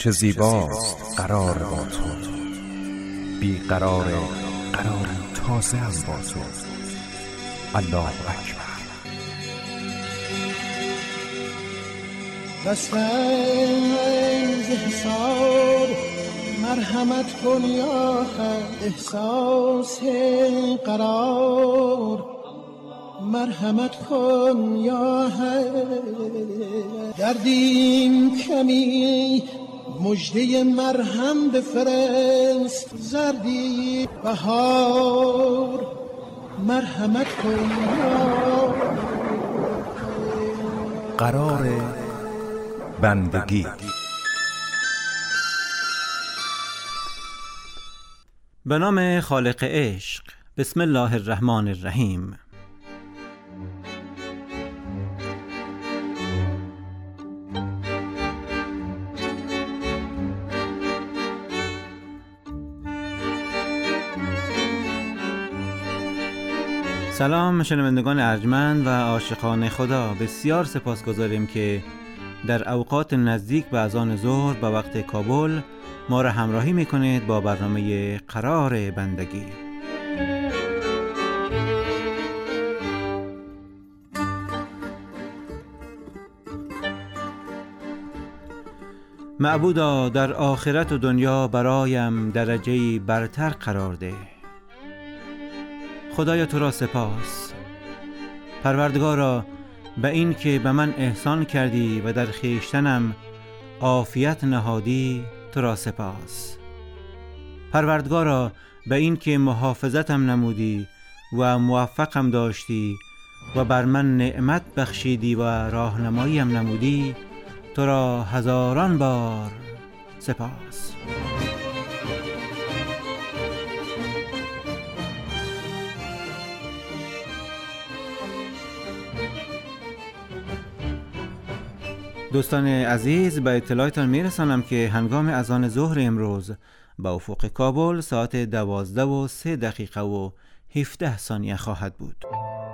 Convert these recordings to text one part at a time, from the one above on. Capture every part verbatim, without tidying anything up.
چه زیباست قرار با تو، بی قرار قرار تازه هم با تو. الله اکبر. دستنز حساب مرحمت کن یا حد، احساس قرار مرحمت کن یا حد. دردیم کمی مژده مرهم بفرست، زردی بهار مرحمت کن یا حد. قرار بندگی. به نام خالق عشق. بسم الله الرحمن الرحیم. سلام شنوندگان ارجمند و عاشقان خدا، بسیار سپاسگزاریم که در اوقات نزدیک به اذان ظهر به وقت کابل ما را همراهی میکنید با برنامه قرار بندگی. معبودا در آخرت و دنیا برایم درجه‌ای برتر قرار ده. خدایا تو را سپاس. پروردگارا به این که به من احسان کردی و در خویشتنم عافیت نهادی تو را سپاس. پروردگارا به این که محافظتم نمودی و موفقم داشتی و بر من نعمت بخشیدی و راهنماییم نمودی تو را هزاران بار سپاس. دوستان عزیز، به اطلاعتان میرسانم که هنگام اذان ظهر امروز به افق کابل ساعت دوازده و سه دقیقه و هفده ثانیه خواهد بود.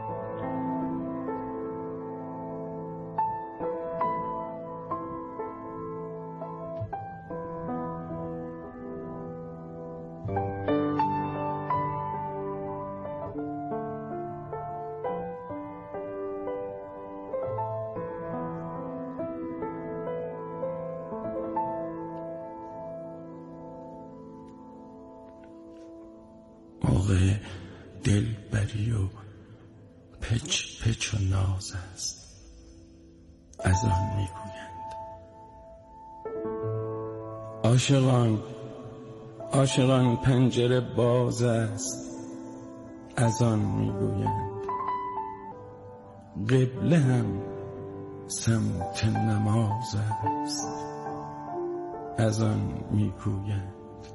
موقع دل بری و پچ پچ و ناز است، از آن میگویند. عاشقان عاشقان پنجره باز است، از آن میگویند. قبله هم سمت نماز است، از آن میگویند.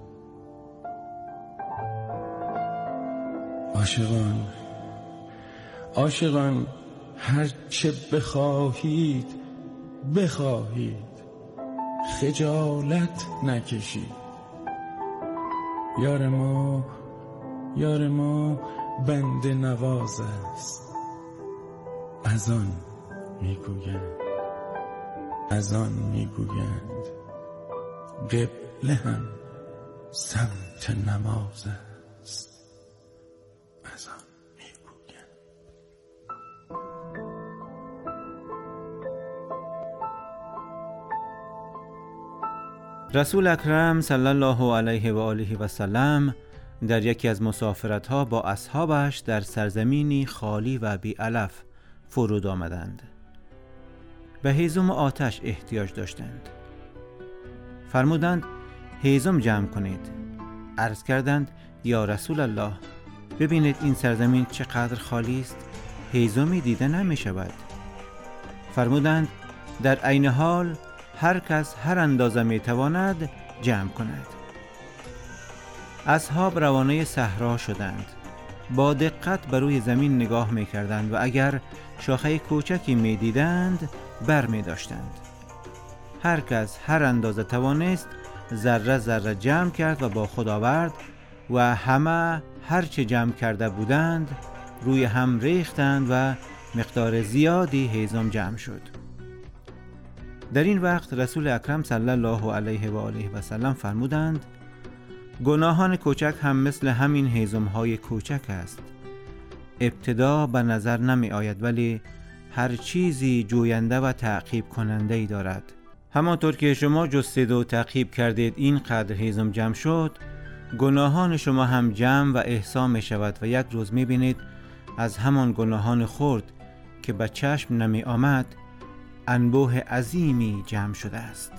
عاشقان عاشقان هر چه بخواهید بخواهید، خجالت نکشید. یار ما یار ما بنده نواز است، از آن میگویند. از آن میگویند. قبله هم سمت نماز است، از آن میگویند. رسول اکرم صلی الله علیه و آله و سلم در یکی از مسافرت‌ها با اصحابش در سرزمینی خالی و بی علف فرود آمدند. به هیزم آتش احتیاج داشتند. فرمودند هیزم جمع کنید. عرض کردند یا رسول الله، ببینید این سرزمین چقدر خالی است، هیزمی دیده نمی شود. فرمودند در عین حال هر کس هر اندازه می تواند جمع کند. اصحاب روانه صحرا شدند. با دقت بر روی زمین نگاه می کردند و اگر شاخه کوچکی می دیدند بر می داشتند. هر کس هر اندازه توانست ذره ذره جمع کرد و با خود آورد و همه هر چه جمع کرده بودند روی هم ریختند و مقدار زیادی هیزم جمع شد. در این وقت رسول اکرم صلی الله علیه و آله و سلم فرمودند گناهان کوچک هم مثل همین هیزم‌های کوچک است. ابتدا به نظر نمی آید ولی هر چیزی جوینده و تعقیب کننده‌ای دارد. همانطور که شما جستید و تعقیب کردید این قدر هیزم جمع شد، گناهان شما هم جمع و احصا می شود و یک روز می بینید از همان گناهان خرد که به چشم نمی آمد انبوه عظیمی جمع شده است.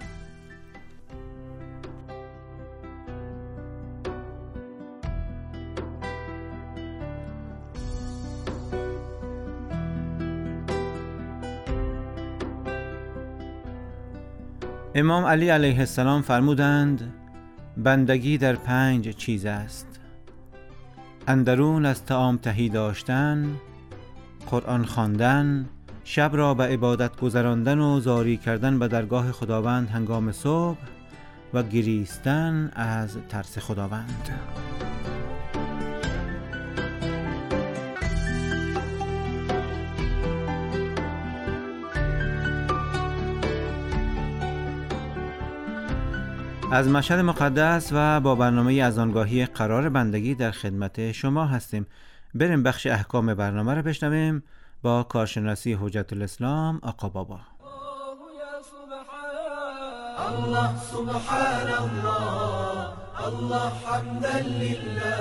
امام علی علیه السلام فرمودند بندگی در پنج چیز است: اندرون از طعام تهی داشتن، قرآن خواندن، شب را به عبادت گذراندن و زاری کردن به درگاه خداوند هنگام صبح و گریستن از ترس خداوند. از مشهد مقدس و با برنامه اذانگاهی قرار بندگی در خدمت شما هستیم. بریم بخش احکام برنامه را بشنویم با کارشناسی حجت الاسلام آقا بابا. الله سبحان الله، الله حمدا لله،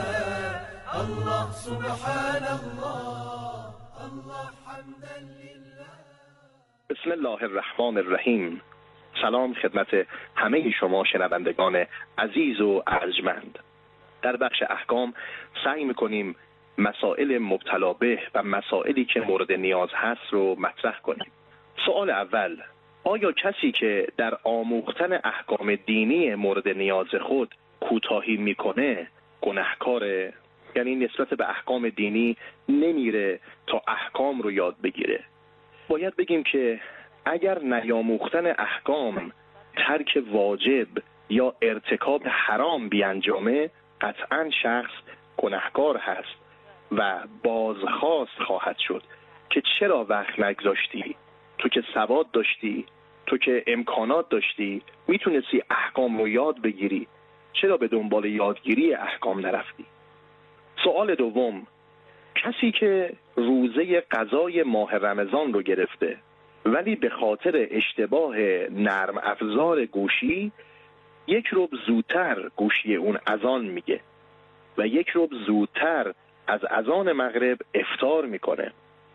الله سبحان الله، الله حمدا لله. بسم الله الرحمن الرحیم. سلام خدمت همه شما شنوندگان عزیز و ارجمند. در بخش احکام سعی می‌کنیم مسائل مبتلا به و مسائلی که مورد نیاز هست رو مطرح کنیم. سوال اول: آیا کسی که در آموختن احکام دینی مورد نیاز خود کوتاهی میکنه گناهکاره؟ یعنی نسبت به احکام دینی نمیره تا احکام رو یاد بگیره؟ باید بگیم که اگر نیاموختن احکام ترک واجب یا ارتکاب حرام بیانجامه، قطعاً شخص گناهکار هست و بازخواست خواهد شد که چرا وقت نگذاشتی؟ تو که سواد داشتی، تو که امکانات داشتی، میتونستی احکام رو یاد بگیری، چرا به دنبال یادگیری احکام نرفتی؟ سوال دوم: کسی که روزه قضای ماه رمضان رو گرفته ولی به خاطر اشتباه نرم افزار گوشی یک ربع زودتر گوشی اون اذان میگه و یک ربع زودتر از اذان مغرب افطار میکنه،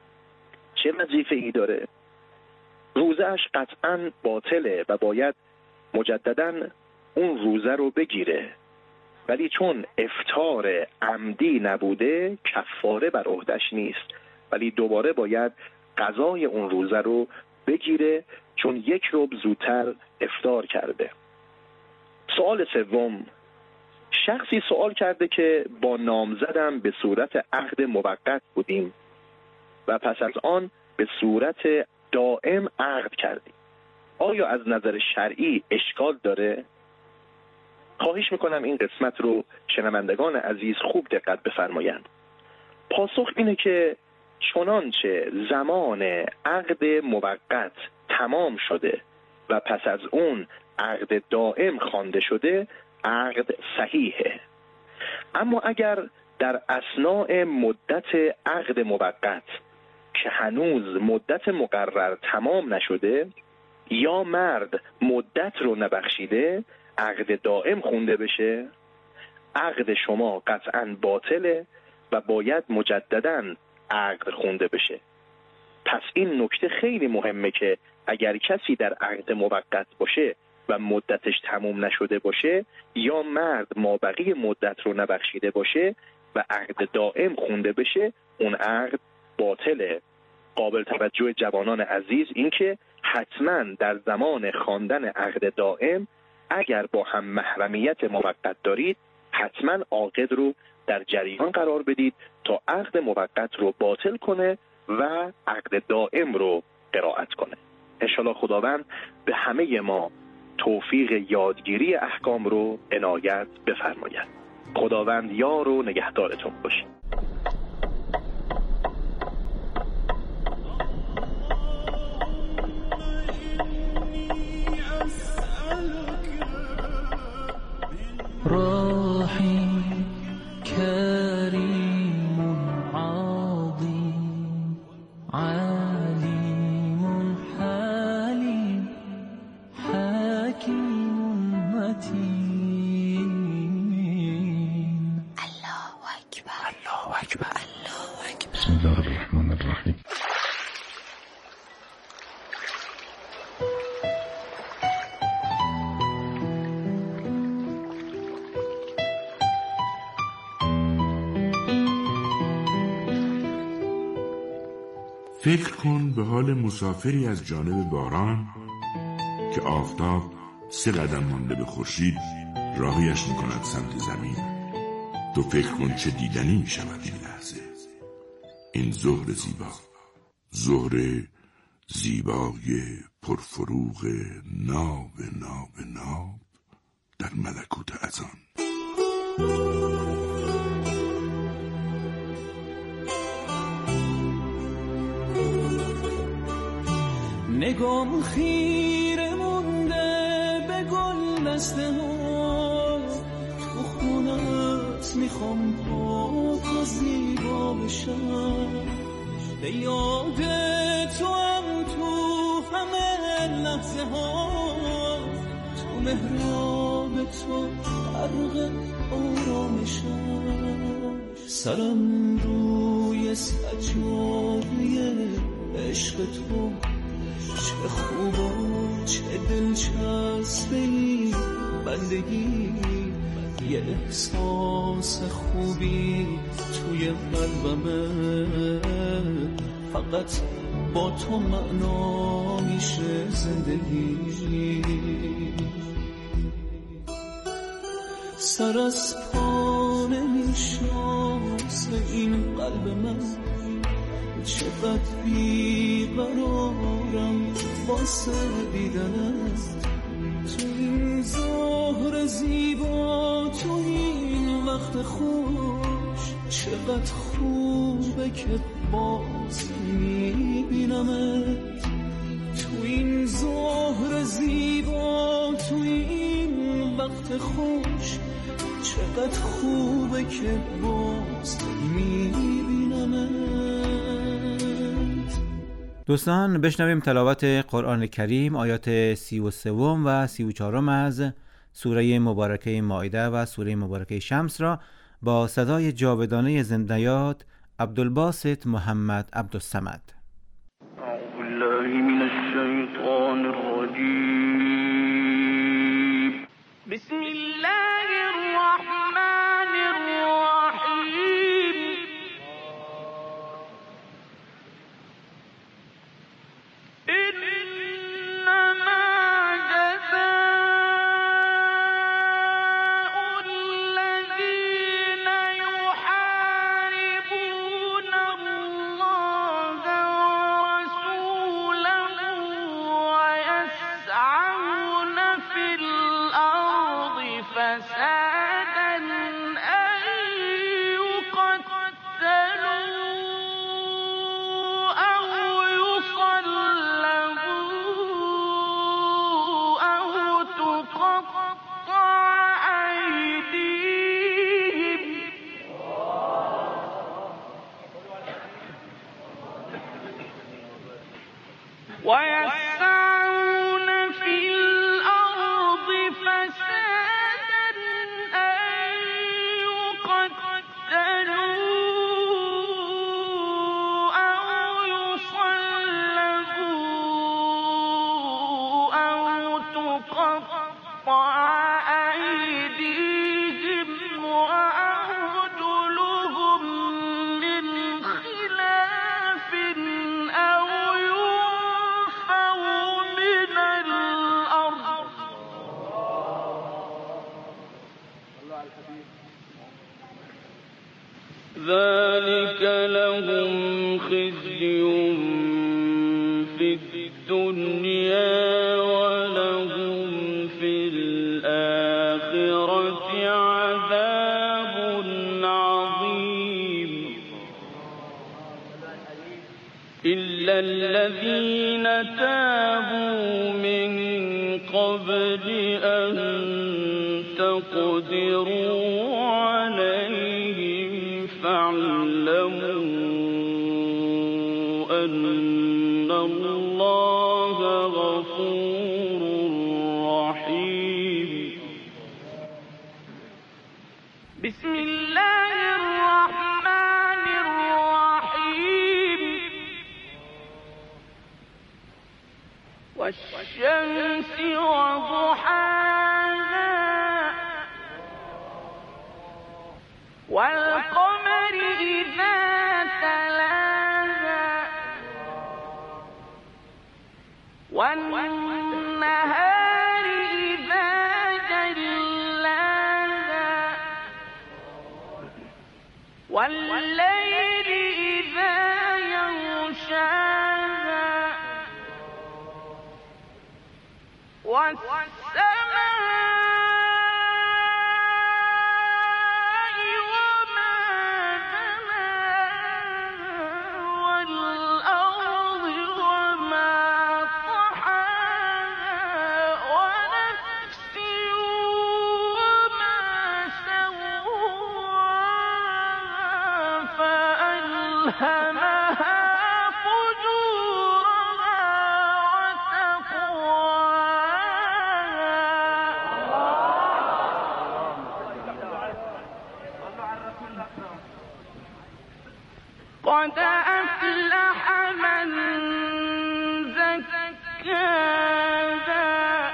چه وظیفه ای داره؟ روزهش قطعاً باطله و باید مجدداً اون روزه رو بگیره، ولی چون افطار عمدی نبوده کفاره بر عهدش نیست، ولی دوباره باید قضای اون روزه رو بگیره چون یک ربع زودتر افطار کرده. سوال سوم: شخصی سوال کرده که با نامزدم به صورت عقد موقت بودیم و پس از آن به صورت دائم عقد کردیم، آیا از نظر شرعی اشکال داره؟ خواهش میکنم این قسمت رو شنوندگان عزیز خوب دقت بفرمایند. پاسخ اینه که چنانچه زمان عقد موقت تمام شده و پس از اون عقد دائم خوانده شده، عقد صحیحه. اما اگر در اثناء مدت عقد موقت که هنوز مدت مقرر تمام نشده یا مرد مدت رو نبخشیده عقد دائم خونده بشه، عقد شما قطعاً باطله و باید مجدداً عقد خونده بشه. پس این نکته خیلی مهمه که اگر کسی در عقد موقت باشه و مدتش تموم نشده باشه یا مرد مابقی مدت رو نبخشیده باشه و عقد دائم خونده بشه، اون عقد باطله. قابل توجه جوانان عزیز این که حتما در زمان خواندن عقد دائم اگر با هم محرمیت موقت دارید حتما عاقد رو در جریان قرار بدید تا عقد موقت رو باطل کنه و عقد دائم رو قرائت کنه. انشالله خداوند به همه ما توفیق یادگیری احکام رو عنایت بفرماید. خداوند یار و نگهدارتون باشه. رحیم کریم عظیم علیم حلیم حکیم متین. الله اکبر الله اکبر الله اکبر. بسم الله الرحمن الرحیم. فکر کن به حال مسافری از جانب باران که آفتاب سه قدم مانده به خورشید راهیش میکند سمت زمین. تو فکر کن چه دیدنی میشود این لحظه. این ظهر زیبا، ظهر زیبای پرفروغ ناب ناب ناب در ملکوت اذان. نگام خیره مونده به گل دسته ها، تو خونت میخوام پاک و زیبا بشم، به یاد تو هم تو همه لحظه ها، تو محراب تو غرق آرامشم، سرم روی سجاده عشق تو، چه خوب و چه دلچسبه ای بندگی، یه احساس خوبی توی قلبمه، فقط با تو معنا میشه زندگی. سر از پا نمیشناسه این قلب من، چقدر بیقرارم واسه دیدنت، تو این ظهر زیبا، تو این وقت خوش، چقدر خوبه که باز میبینمت، تو این ظهر زیبا، تو این وقت خوش، چقدر خوبه که باز میبینمت. دوستان بشنویم تلاوت قرآن کریم آیات سی و سوم و سی و چهارم از سوره مبارکه مائده و سوره مبارکه شمس را با صدای جاودانه زنده‌یاد عبدالباسط محمد عبدالصمد. اعوذ بالله من الشیطان الرجیم. بسم الله الرحمن الرحیم. إنما جزاء الذين يحاربون الله ورسوله ويسعون في الأرض فسادا أن يقتلوا أو ويسعون في الأرض فسادا أن يقتلوا أو يصلبوا أو تقطع أيديهم وأرجلهم من خلاف أو ذلك لهم خزي في الدنيا ولهم في الآخرة عذاب عظيم. إلا الذين تابوا من قبل أن تقوم تقدروا عليهم فاعلموا أن الله غفور رحيم. بسم الله الرحمن الرحيم. والشمس وضحاها والقمر إذا تلاها والنهار إذا جلاها والليل إذا يغشاها والسماء وما بناها والأرض وما طحاها ونفس وما سواها فألهمها قد أفلح من زكاها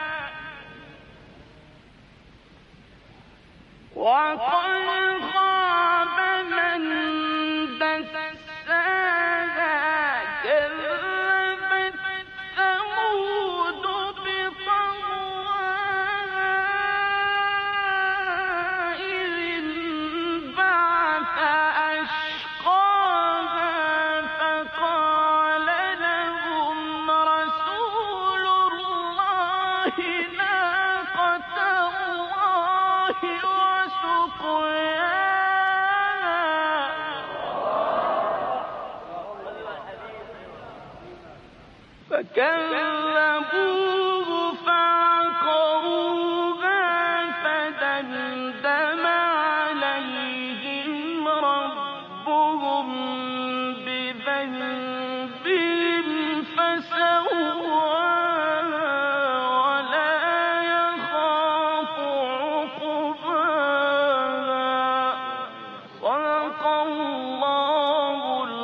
وقد خاب من دساها كذبت ثمود بطغواها إذ انبعث أشقاها فقال لهم رسول الله ناقة الله وسقياها فكذبوه فعقروها فدمدم عليهم ربهم بذنبهم فسواها ولا يخاف عقباها. صدق الله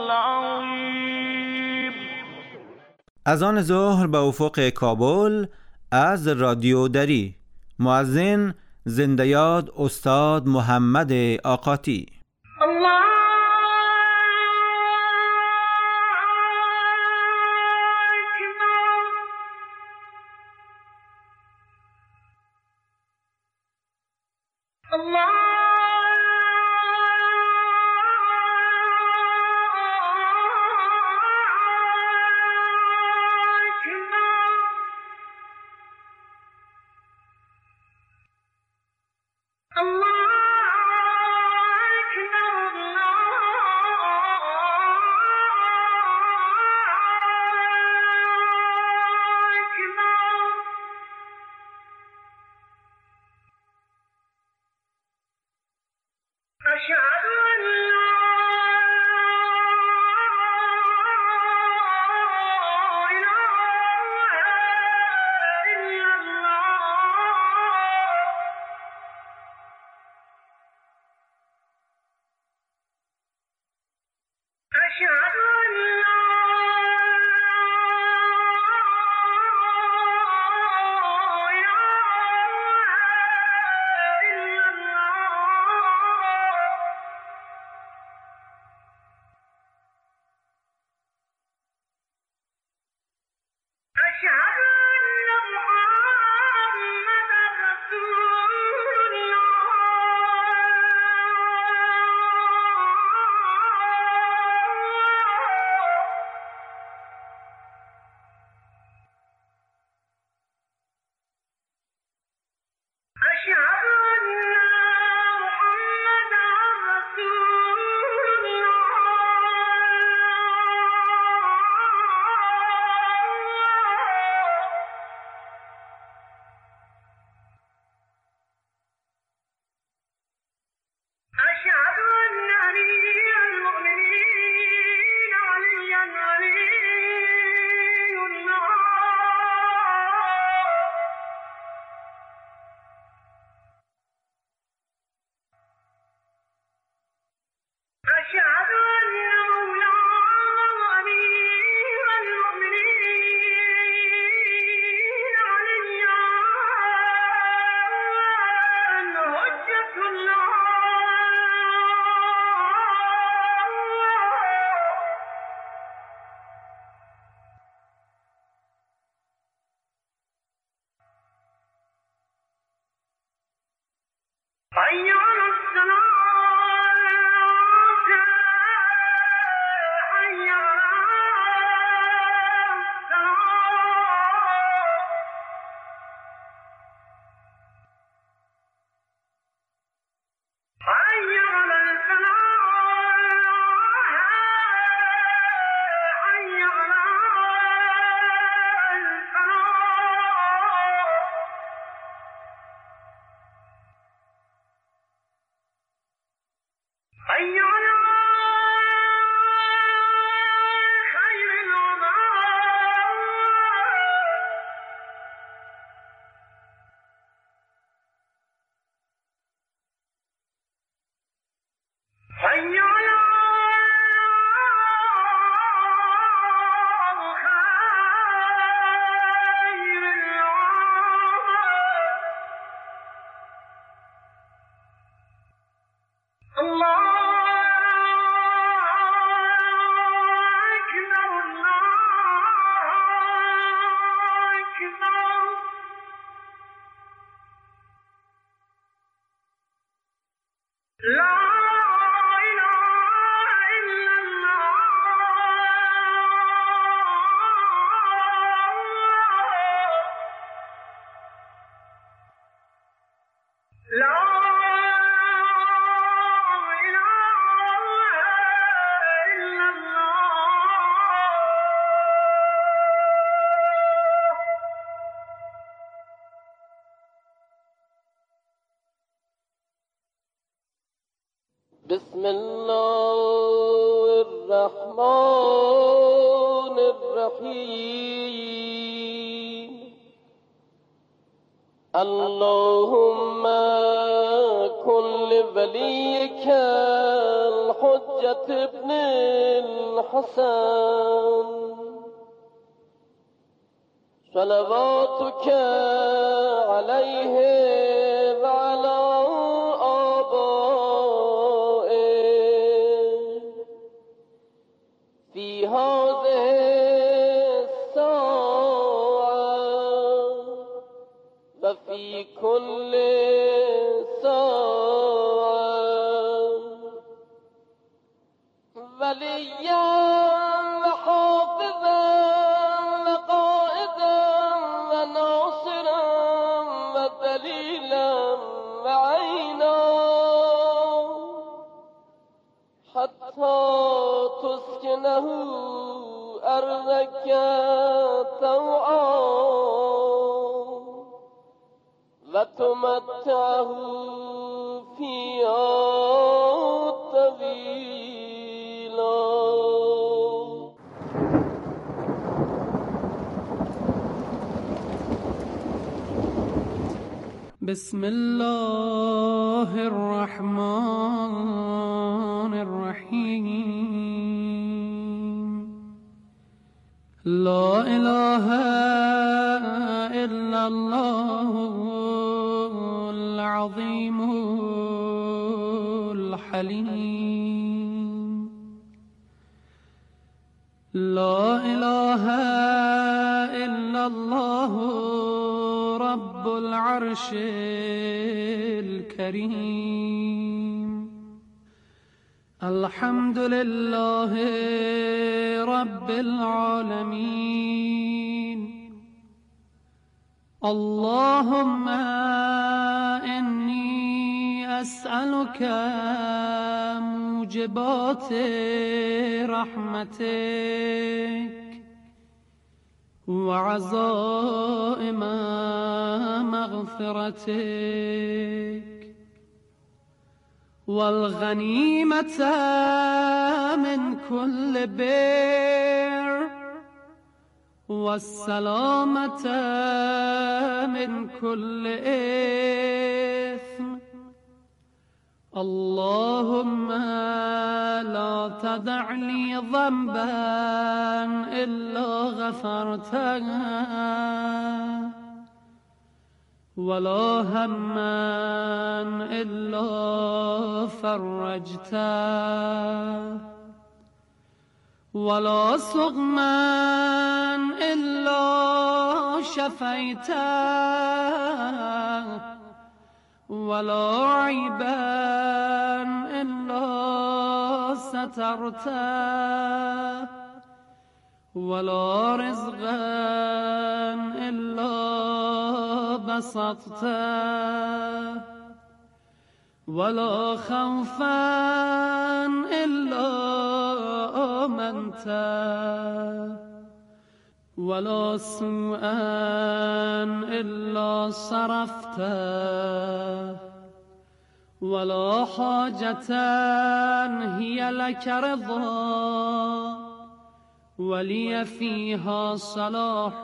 العظيم. اذان ظهر به افق کابل از رادیو دری. مؤذن زنده یاد استاد محمد آقاتی. الله بسم الله الرحمن الرحیم. اللهم كن لوليك الحجة ابن الحسن صلواتك عليه وعلى في هذه الساعة وفي كل ساعة وليا وحافظا وقائدا وناصرا ودليلا وعينا حتى تسكنه أرضك طوعا وتمتعه فيها طويلا. بسم الله الرحمن الرحيم. لا إله إلا الله العظيم الحليم. لا إله إلا الله رب العرش الكريم. الحمد لله رب العالمين. اللهم إني أسألك موجبات رحمتك وعزائم مغفرتك والغنيمة من كل بر والسلامة من كل إثم. اللهم لا تدع لي ذنبا إلا غفرته ولا هما إلا فرجته ولا سقما إلا شفيته ولا عيبا إلا سترته ولا رزقا إلا بسطته ولا خوفا إلا آمنته ولا سوءا إلا صرفته ولا حاجة هي لك رضا ولي فيها صلاح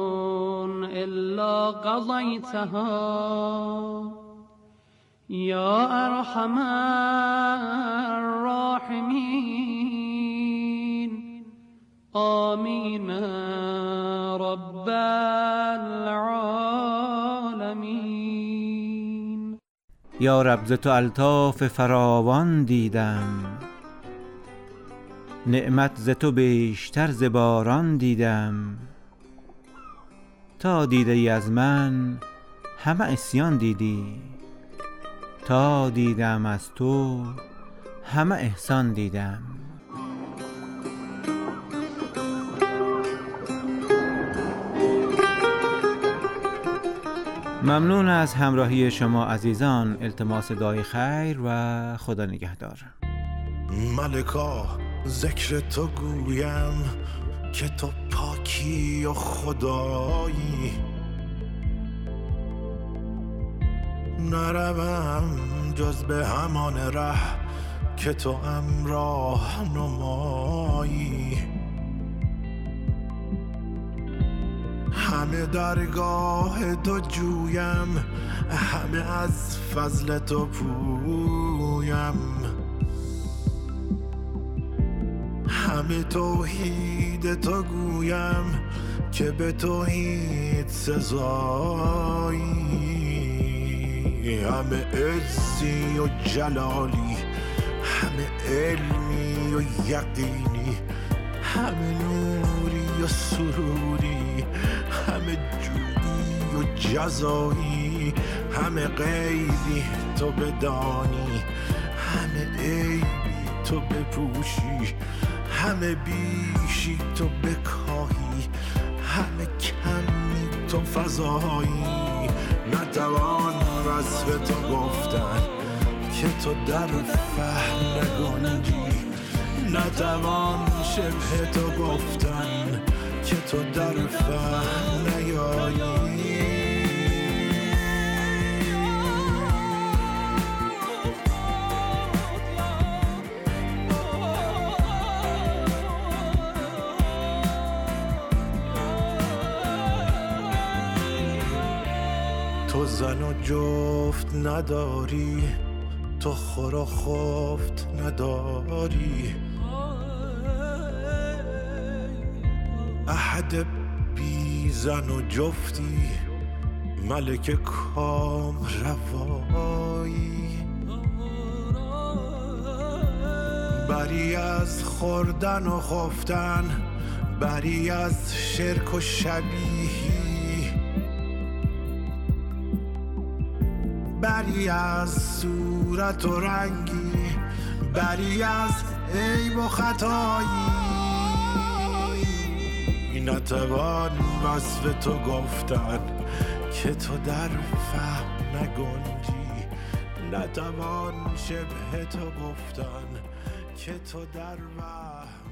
إلا قضيتها يا أرحم الراحمين آمين رب العالمين. یا رب ز تو الطاف فراوان دیدم، نعمت ز تو بیشتر ز باران دیدم. تا دیده ای از من همه عصیان دیدی، تا دیدم از تو همه احسان دیدم. ممنون از همراهی شما عزیزان. التماس دعای خیر و خدا نگهدار. ملکا ذکر تو گویم که تو پاکی و خدایی، نروم جز به همان ره که تو امراه نمایی. همه درگاه تو جویم، همه از فضل تو پویم، همه توحید تو گویم که به توحید سزایی. همه عزی و جلالی، همه علمی و یقینی، همه نوری و سروری، همه جودی و جزایی، همه غیبی تو بدانی، همه عیبی تو بپوشی، همه بیشی تو بکاهی، همه کمی تو فضایی. نتوان وصف تو گفتن که تو در فهم نگنجی، نتوان شبه تو گفتن که تو در فهم نیایی. تو زن و جفت نداری، تو خور و خفت نداری، احد بی زن و جفتی، ملک کام روایی. بری از خوردن و خفتن، بری از شرک و شبیهی، بری از صورت و رنگی، بری از عیب و خطایی. نتوان وصف تو گفتن که تو در فهم نگنجی، نتوان شبه تو گفتن که تو در وهم